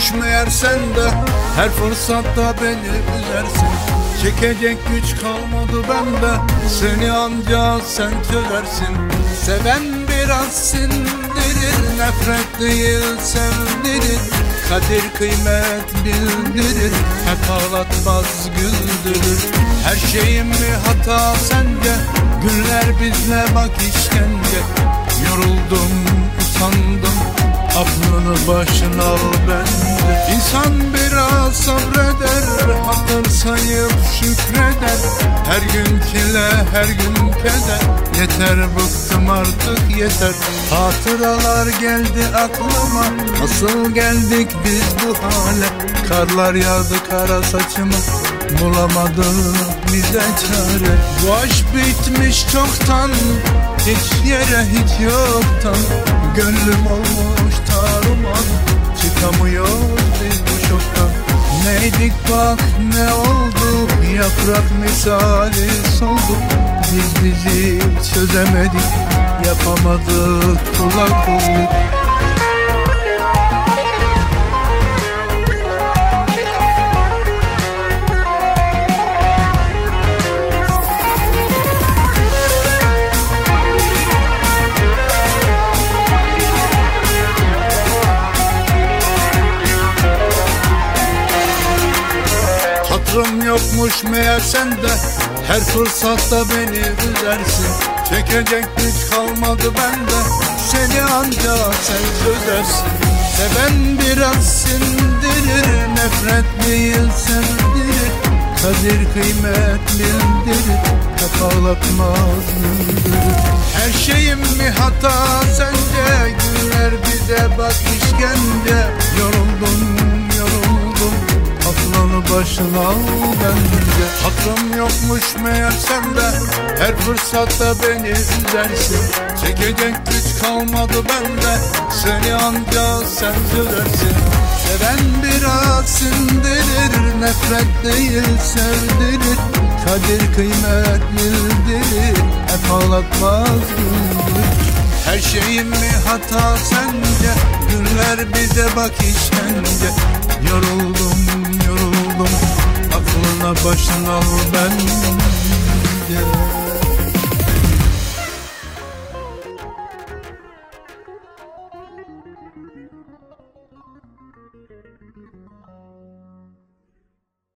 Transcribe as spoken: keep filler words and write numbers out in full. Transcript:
yokmuş meğer sende, her fırsatta beni üzersin. Çekecek güç kalmadı bende, seni ancak sen çözersin. Seven biraz sindirir, nefret değil sevdirir. Kadir kıymet bildirir, hep ağlatmaz güldürür. Her şeyim mi hata sence, günler bizle bak işkence. Yoruldum, usandım, aklını başına al bende. İnsan biraz sabreder, hatır sayıp şükreder. Her gün çile, her gün keder. Yeter, bıktım artık yeter. Hatıralar geldi aklıma, nasıl geldik biz bu hale. Karlar yağdı kara saçıma, bulamadım bize çare. Bu aşk bitmiş çoktan, hiç yere hiç yoktan. Gönlüm olmuş taruman, çıkamıyor biz bu şoktan. Neydik bak ne oldu, yaprak misali solduk. Biz bizi çözemedik, yapamadık, kulak olduk. Hatırım yokmuş meğer sende, her fırsatta beni üzersin. Çekecek güç kalmadı bende, seni ancak sen çözersin. Seven biraz sindirir, nefret değil sevdirir. Kadir kıymet bildirir, hep ağlatmaz güldürür. Her şeyim mi hata sence, günler bize bak işkence. Yoruldum, yoruldum, aklını başına al bence. Hatırım yokmuş meğer sende, her fırsatta beni üzersin. Çekecek güç kalmadı bende, seni ancak sen çözersin. Seven biraz sindirir, nefret değil sevdirir. Kadir kıymet bildirir, hep ağlatmaz güldürür. Her şeyim mi hata sence, günler bize bak işkence. Yoruldum, yoruldum, aklına başına al ben.